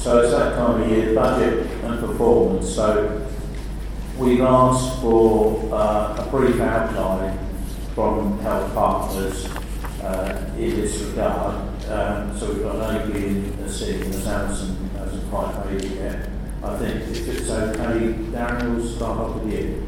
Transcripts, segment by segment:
So it's that time of year, budget and performance. So we've asked for a brief outline from health partners in this regard. So we've got nobody in the scene, as Alison hasn't quite made it yet. I think if it's okay, Darren will start off with you.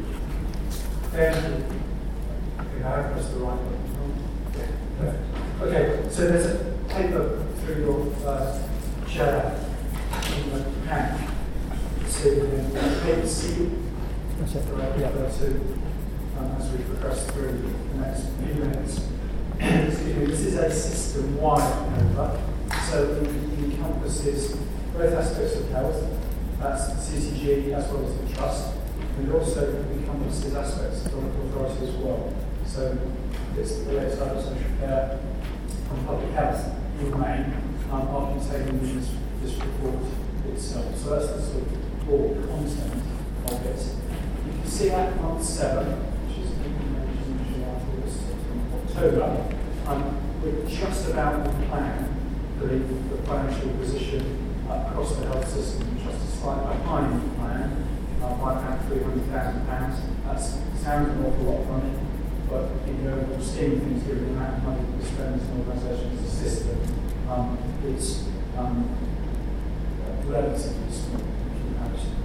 Press the right button. Okay, so there's a paper through your chair in the pack. So paper C. That's it. As we progress through the next few minutes. This is a system-wide paper, so it encompasses both aspects of health. That's CCG as well as the trust. And it also encompasses aspects of local authority as well. So it's the related to social care and public health in May are contained in this report itself. So that's the sort of broad content of it. You can see at month 7, which is October, we're just about on plan for the financial position across the health system, just a slight behind the plan by about £300,000. That sounds an awful lot of money, but in the overall scheme of things, given the amount of money that we spend as an organisation, as a system, it's relatively small in comparison.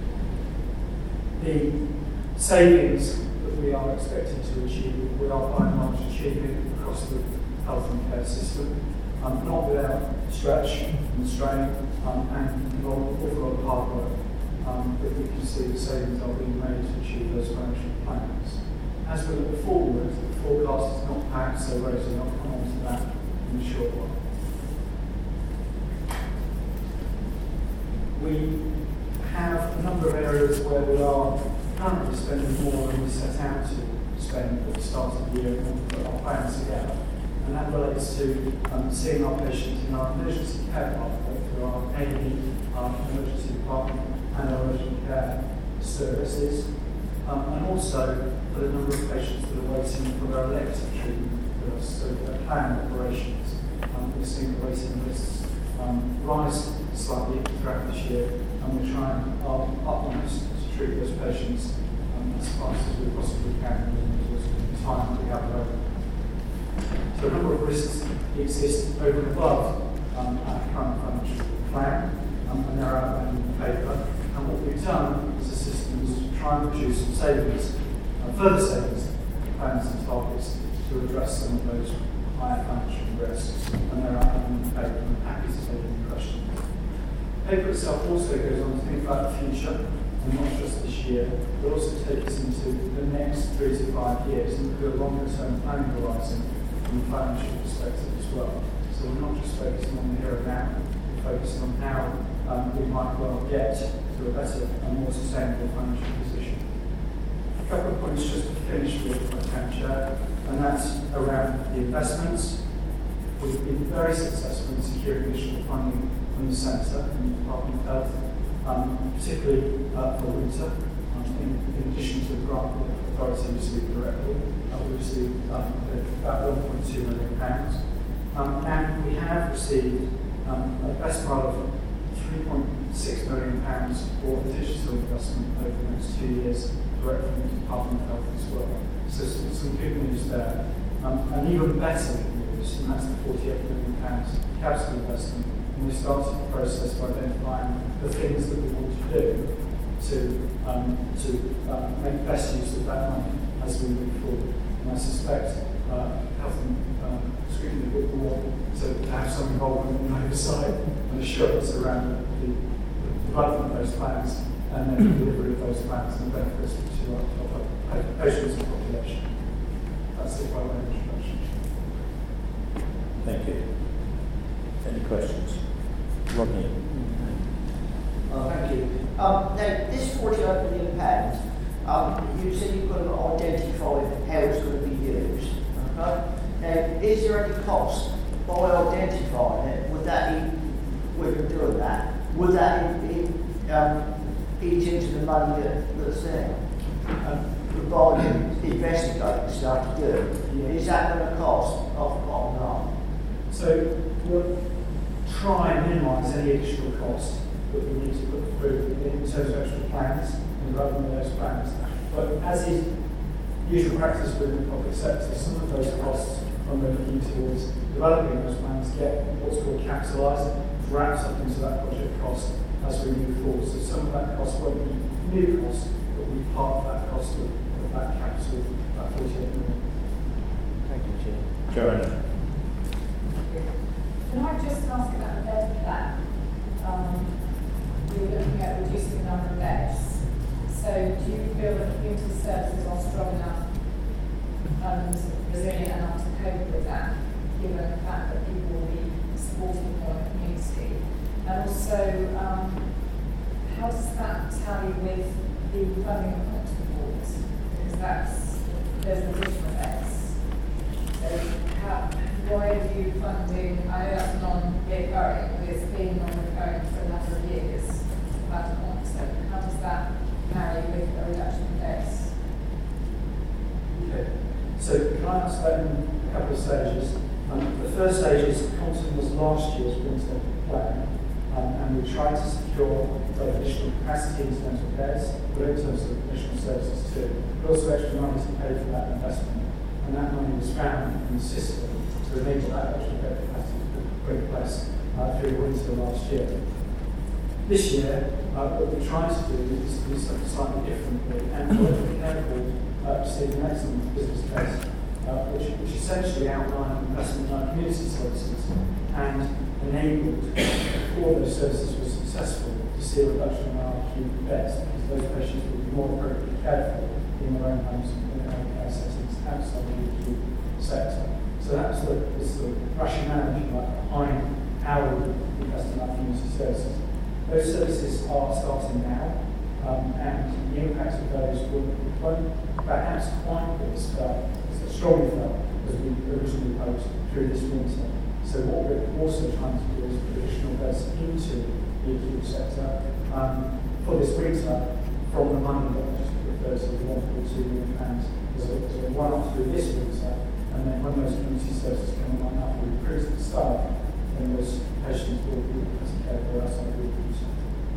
The savings that we are expecting to achieve, we are by and large achieving across the health and care system, not without stretch and strain, and an awful lot of hard work. But we can see the savings are being made to achieve those financial plans. As we look forward, the forecast is not packed, so Rosie will come on to that in a short while. We have a number of areas where we are currently spending more than we set out to spend at the start of the year and put our plans together. And that relates to seeing our patients in our emergency care pathway through our A&E, our emergency department, and our urgent care services, and also for the number of patients that are waiting for their elective treatment with us, so their planned operations. We've seen the waiting lists rise slightly throughout this year, and we're trying our utmost to treat those patients as fast as we possibly can in the time that we have available. So a number of risks exist over and above our current financial plan, and they're outlined in the paper. And what we've done as a system is to try and produce some savings, further savings, plans and targets to address some of those higher financial risks. And they're outlined in the paper, and I'm happy to take any questions. The paper itself also goes on to think about the future, and not just this year, but also take us into the next 3 to 5 years and look at a longer term planning horizon from a financial perspective as well. So we're not just focusing on the here and now, we're focusing on how we might well get to a better and more sustainable financial position. A couple of points just to finish with, if I can, Chair, and that's around the investments. We've been very successful in securing additional funding from the Centre and the Department of Health, particularly for winter, in addition to the grant that the authority received directly. We received about £1.2 million. And we have received the best part of £3.6 million for digital investment over the next 2 years, direct from the Department of Health as well. So some good news there. And even better news, and that's the £48 million capital investment. And we started the process by identifying the things that we want to do to make best use of that money as we move forward. And I suspect Health and Scrutiny will want to have some involvement in oversight and assurance around the development of those plans and then the delivery of those plans and benefits to our patients and population. That's it by way of introduction. Thank you. Any questions? Rodney. Thank you. Now, this £48 million, you said you've got to identify how it's going to be used. Okay? Now, is there any cost by identifying it? Would that when you're doing that, would that eat into the money that's there? Providing the investigators start to do, is that going to cost off the bottom line? So we'll try and minimise any additional cost that we need to put through in terms of actual plans and development of those plans. But as is usual practice within the public sector, some of those costs when we're looking towards developing those plans get what's called capitalised, wrapped up into that project cost as we move forward. So some of that cost won't be new cost, but will be part of that cost of that capital, that 48 million. Thank you, Chair. Joanna. Can I just ask about the bed plan? You're looking at reducing the number of beds. So do you feel that community services are strong enough and resilient enough to cope with that, given the fact that people will be supporting more in the community? And also, how does that tally with the funding of hospital boards? Because there's additional beds. So why are you funding, I know that's non-recurring, but it's been non-recurring for a number of years, about a month. So how does that marry with a reduction in beds? Okay. So can I answer that in a couple of stages? The first stage is Compton was last year's winter plan, and we tried to secure both additional capacity in terms of beds, but in terms of additional services too. But also extra money to pay for that investment, and that money was found in the system to enable that extra bed capacity to put in place through winter last year. This year, what we're trying to do is do something slightly differently, and we're careful to see an excellent business case, which essentially outlined investment in our community services and enabled, all those services were successful, to see a reduction in our acute beds, because those patients would be more appropriately cared for in their own homes and in their own care settings outside the acute sector. So that's the rationale, if you like, behind how we invest in our community services. Those services are starting now, and the impact of those won't perhaps quite be as strongly felt as we originally hoped through this winter. So what we're also trying to do is put additional beds into the acute sector for this winter from the money that I just referred to, the £1.2 million as a one-off through this winter, and then when those community services come on up with recruited staff, then those patients will be cared for outside the acute sector.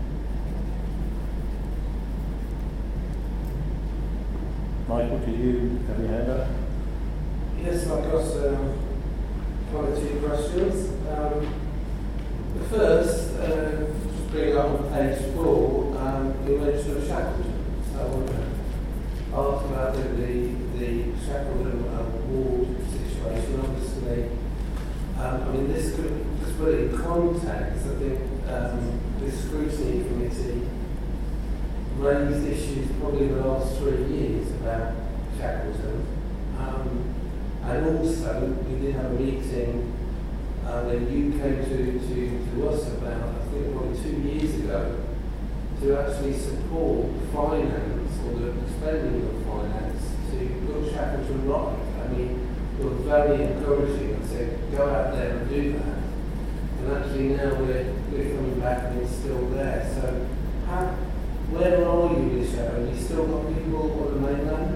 Michael, do you have your hand up? Yes, I've got one or two questions. The first, just bring up on page 4, you mentioned Shackleton. So I want to ask about the Shackleton ward situation. Obviously, I mean, this could just put it in context. I think this scrutiny committee raised issues probably in the last 3 years about Shackleton. And also, we did have a meeting when you came to us about, I think probably 2 years ago, to actually support finance or the spending of finance to put Shackleton right. I mean, we were very encouraging and said, go out there and do that. And actually now we're coming back and it's still there. So where are you with Shackleton? Have you still got people on the mainland?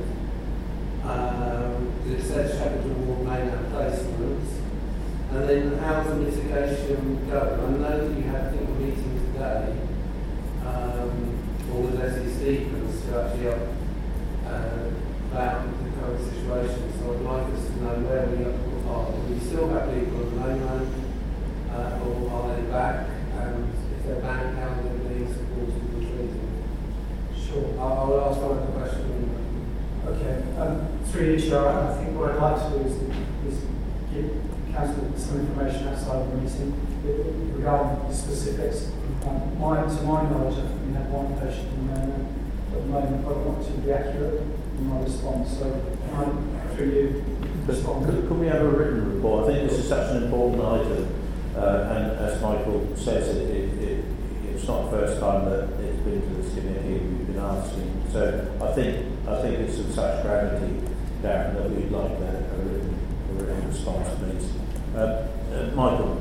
It says Shackleton Ward mainland placements. And then how's the mitigation going? I know that you had a meeting today with Leslie Stephens to actually about the current situation. So I'd like us to know where we are. Do we still have people on the mainland, or are they back? And if they're back, how are they being supported and treated? Sure. I'll ask one other question. Okay. Through you, Chair, I think what I'd like to do is give Council some information outside of the meeting regarding the specifics. To my knowledge, I think we have one patient in there at the moment, but I want to be accurate in my response. So can I, through you, respond? Could we have a written report? I think this is such an important item, and as Michael says, it's not the first time that it's been to this committee and we've been asking. So I think it's of such gravity, Darren, that we'd like a written response, please. Michael.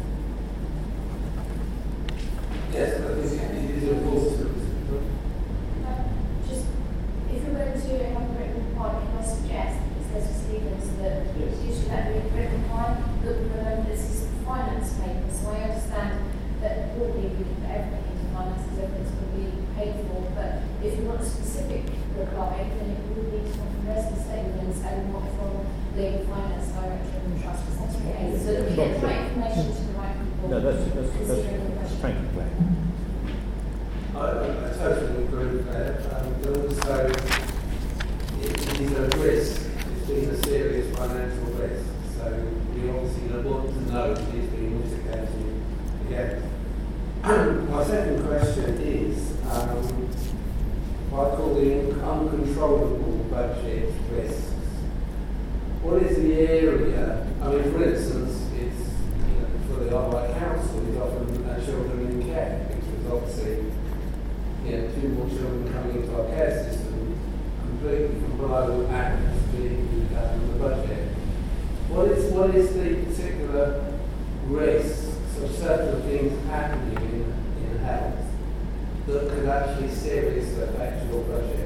Yes, but this is important. Just, if you're going to have a written report, can I suggest, it says to Stephens, that usually that written report, that we remember this is a finance paper, so I understand that broadly we can put everything into paid for, but if you want a specific reply, then it would need to come from resident statements and not from the finance director and the trust secretary, so that we get the right information to the right people. No, that's considering the question. thank you, Claire. I totally agree with that. But also, it is a risk. It's been a serious financial risk. So we obviously want to know that it's being mitigated again. My second question is, what I call the uncontrollable budget risks. What is the area? I mean, for instance, it's for the Arwright Council is often children in care, because obviously, two more children coming into our care system completely below average being the budget. What is the particular risks of certain things happening in health that could actually seriously affect your budget?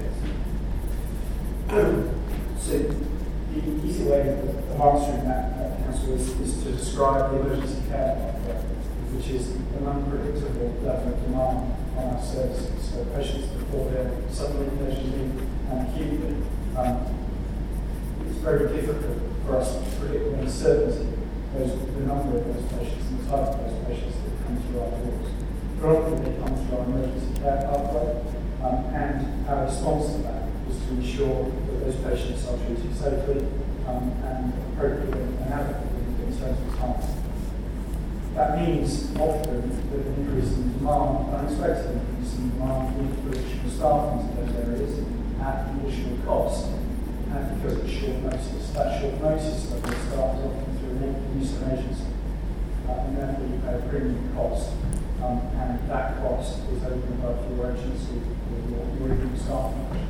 So the easy way of answering that council is to describe the emergency care pathway, which is an unpredictable level of demand on our services. So patients before they're suddenly urgently and acutely, it's very difficult for us to predict with certainty the number of those patients and the type of those patients that come through our doors. Predominantly they come through our emergency care pathway, and our response to that is to ensure that those patients are treated safely and appropriately and adequately in terms of time. That means often that an increase in demand, unexpected increase in demand, will put additional staff into those areas at additional cost, and because it's short notice. That short notice of the staff is often through an use of an agency, and therefore you pay a premium cost, and that cost is over and above your agency or your even staff.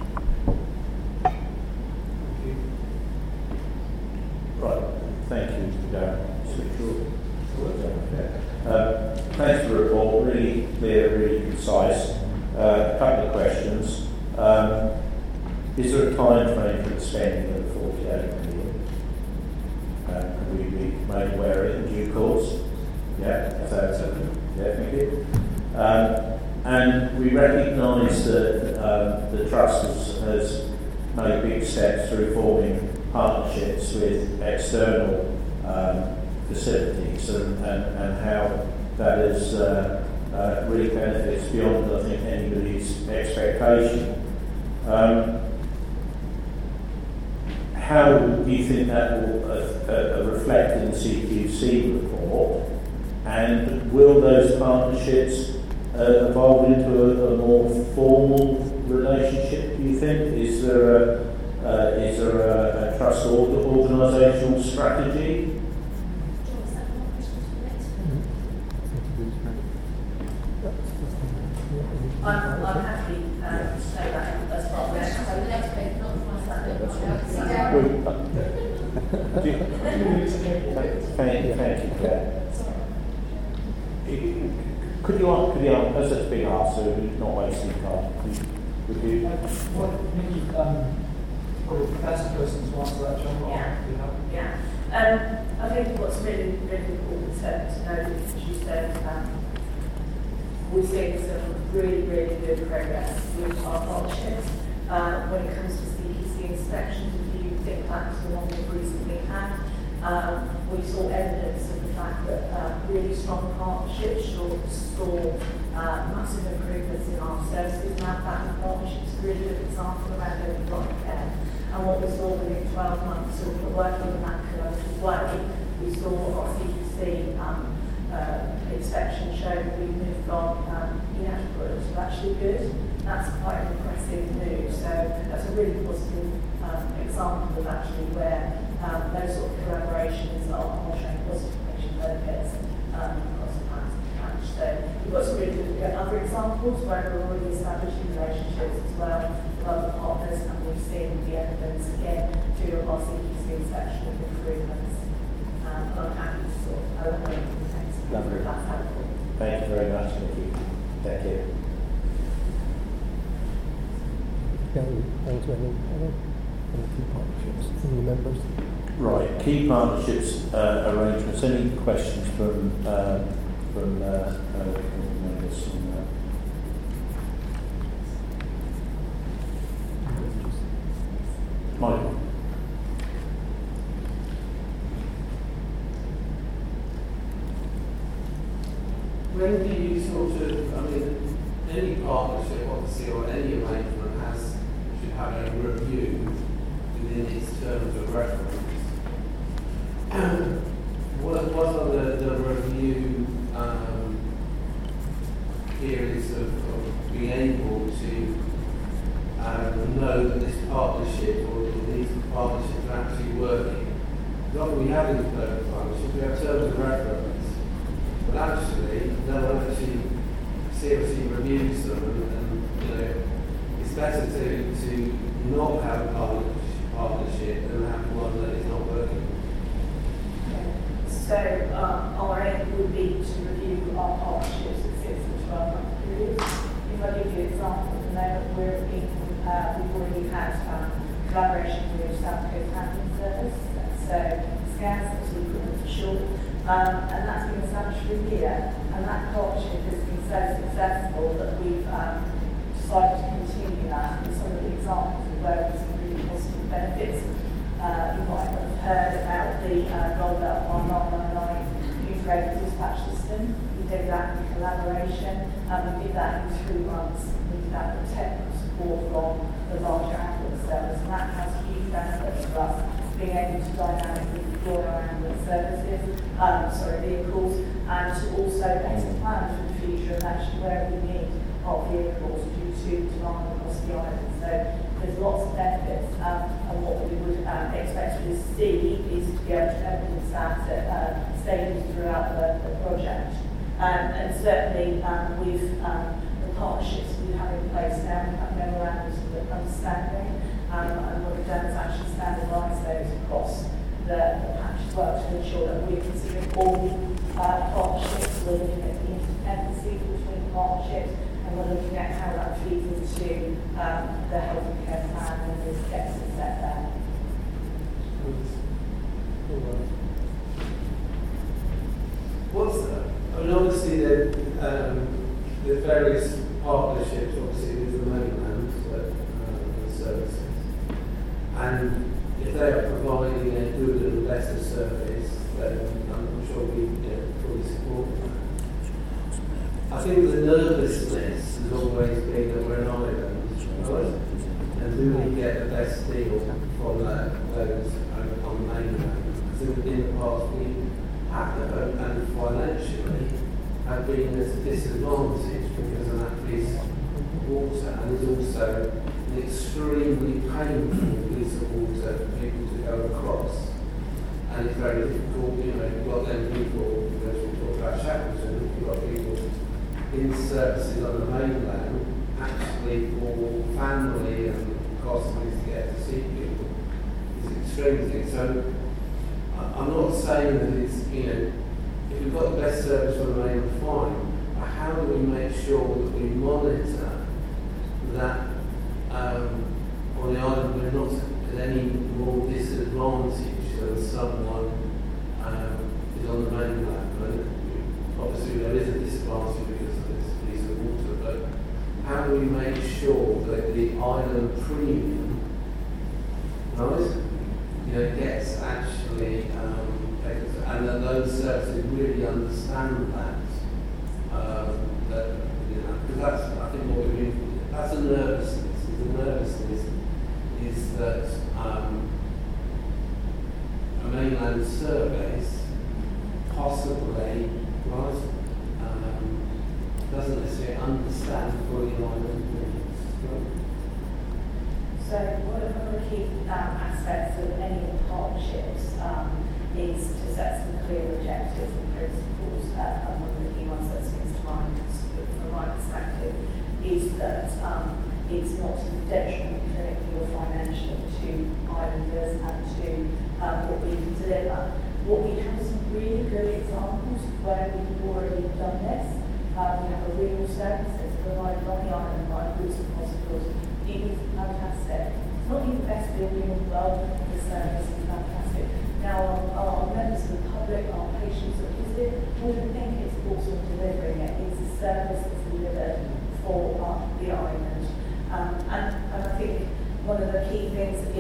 Right, thank you, Mr. Darren. Thanks for the report, really clear, really concise. A couple of questions. Is there a time frame for the spending of the 48 million? Can we be made aware of it in due course? Yeah, thank you. And we recognise that the Trust has made big steps through forming partnerships with external facilities and how that is really benefits beyond, I think, anybody's expectation. How do you think that will reflect in the CQC report? And will those partnerships evolve into a more formal relationship, do you think? Is there a trust organisational strategy? I'm happy to say that as part of the next. So the next page, not Thank you, Claire. Could you as it's been asked, so we're not wasting time, would you? Probably the best person to answer that, John. I think what's really, really important to know is, as you said, we've seen some really, really good progress with our partnerships. When it comes to CQC inspections, if you think back to the one we've recently had, we saw evidence of the fact that really strong partnerships saw massive improvements in our services. Now that partnership is a really good example around open chronic care. And what we saw within 12 months of working in that collaborative way, we saw our CQC inspection showed that we moved from inadequate to actually good. That's quite an impressive move. So that's a really positive example of actually where those sort of collaborations are showing positive patient benefits across the patch. So we've got some really good other examples where we're already establishing relationships as well with other partners, and we've seen the evidence again through our CQC inspection of improvements. I'm happy to sort of elaborate on the text. Lovely. That's helpful. Thank you very much, Nikki. Thank you. Key partnerships from the members. Right, key partnerships arrangements. Any questions from members? Michael. When do you sort of, I mean, any partnership, obviously, or any arrangement should have a review within its terms of reference. What are the review periods of being able to know that this partnership or these partnerships are actually working? Because often we have these perfect partnerships, we have terms of reference. But actually, no one actually seriously reviews them, and you know, it's better to not have a partnership than have one that is not working. So our aim would be to review our partnerships at 6 and 12-month periods. If I give you an example, at the moment we've already had collaboration with South Coast Handling Service, so SCAS, as we call it for short. And that's been established for a year, and that partnership has been so successful that we've decided to continue that. And some of the examples of where we've seen really positive benefits. You might have heard about the rollout of our 999 user-aided dispatch system. We did that in collaboration, and we did that in 3 months. We did that with technical support from the larger ambulance service, and that has huge benefits for us, being able to dynamically deploy our ambulance services, vehicles, and to also better plan for the future and actually where we need our vehicles due to demand across the island. So there's lots of benefits, and what we would expect to see is to be able to evidence that at stages throughout the project. And certainly with the partnerships we have in place now, we have memorandums of understanding, and what we've done is actually standardise those across the patch as well to ensure that we're considering all partnerships. We're looking at the interdependency between partnerships, and we're looking at how that feeds into the health and care plan and the steps set there. What's that? I mean, obviously, the various partnerships, obviously, with the mainland services. And if they are providing a good and better service, then I'm sure we fully support that. I think the nervousness has always been that we're an island, right? And do we get the best deal from those on the mainland? Because in the past we have, and financially, have been at a disadvantage because of that piece of water, and it's also an extremely painful piece of water for people to go across. And it's very difficult, you know, you've got them people, as we talked about Shackleton, you've got people in services on the mainland, actually for family and possibly to get to see people. It's extremely, so I'm not saying that it's, you know, if we've got the best service on the mainland, fine, but how do we make sure that we monitor that on the island we're not at any more disadvantage than someone is on the mainland? And obviously there is a disadvantage because of this piece of water, but how do we make sure that the island premium, right, you know, gets actually and that those services really understand that, because that's, I think what we mean, that's a nervousness. The nervousness is that a mainland service possibly, right, doesn't necessarily understand fully island needs. So one of the key aspects of any of the partnerships is to set some clear objectives and principles. And one of the key ones that springs to mind from my perspective is that it's not a detriment clinically or financially to islanders and to what we can deliver. What we have some really good examples where we've already done this. We have a real service that's provided on the island by groups of hospitals. It is fantastic. It's not even the best building in the world, but the service is fantastic. Now, our members of the public, our patients that visit, wouldn't think it's also delivering it. It's a service that's delivered for the island. And I think one of the key things in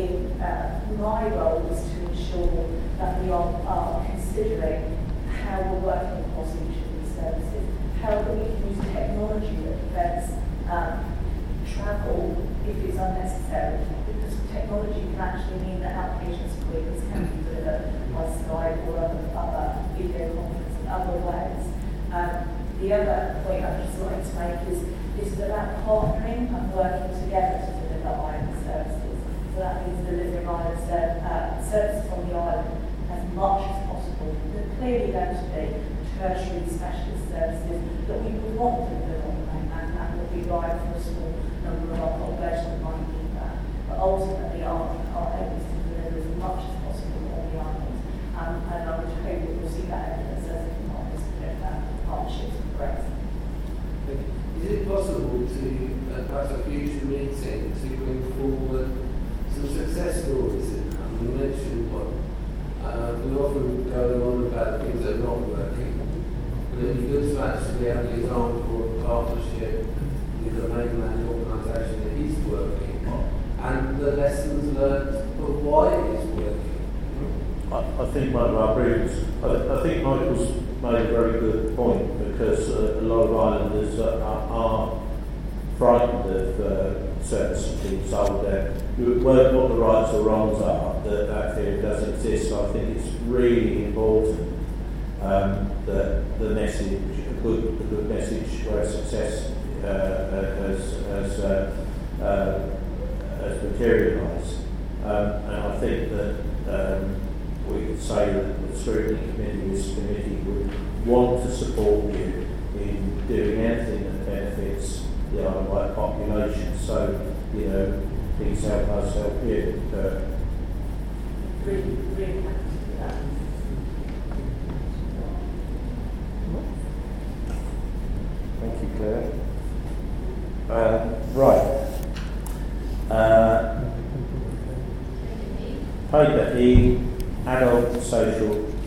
my role is to ensure that we are considering how we're working across each of these services, how we can use technology that prevents travel if it's unnecessary, because technology can actually mean that applications queries can be delivered by Skype or other video conference in other ways. The other point I'd just like to make is this is about partnering and working together to deliver island services. So that means delivering island services from the island as much as possible. There are clearly going to be tertiary specialist services that we would want to deliver on the mainland, and will be right for a small number of our population that might need that. But ultimately our aim is to deliver as much as possible on the island. And I would hope that we'll see that evidence as a partners with partnerships with Brexit. Is it possible to, perhaps a future meeting, to bring forward some success stories? You mentioned one. We often go on about things that are not working. But it would be good to actually have an example of partnership with a mainland organisation that is working, and the lessons learned of why it is working. I think one of our previous, I think Michael's made a very good point, because a lot of islanders are frightened of services being sold there. You work what the rights or wrongs are, that fear does exist. So I think it's really important that the message, a good message where success has materialised. And I think that we could say that the scrutiny committee, this committee, would want to support you in doing anything that benefits the Isle of Wight population. So, please help us help you. Really, really happy to do that. Thank you, Claire. Right. Paper E, adult social